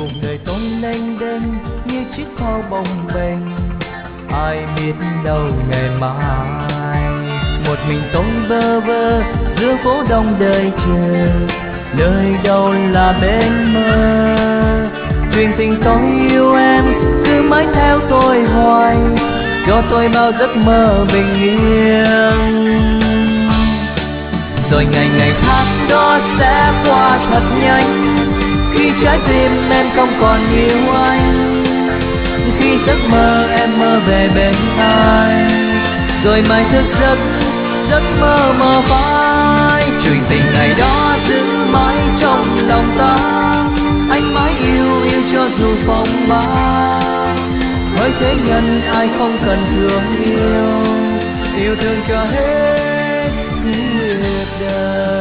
cuộc đời tôi lênh đênh như chiếc phao bồng bềnh, ai biết đâu ngày mai. Một mình tôi bơ vơ giữa phố đông đời chờ, nơi đâu là bên mơ. Chuyện tình tôi yêu em cứ mãi theo tôi hoài, cho tôi bao giấc mơ bình yên. Rồi ngày ngày tháng đó sẽ qua thật nhanh, khi trái tim em không còn yêu anh, khi giấc mơ em mơ về bên anh. Rồi mai thức giấc giấc mơ mơ phai, chuyện tình ngày đó giữ mãi trong lòng ta. Anh mãi yêu yêu cho dù phong ba, hỡi thế nhân ai không cần thương yêu, yêu thương cho hết cuộc đời.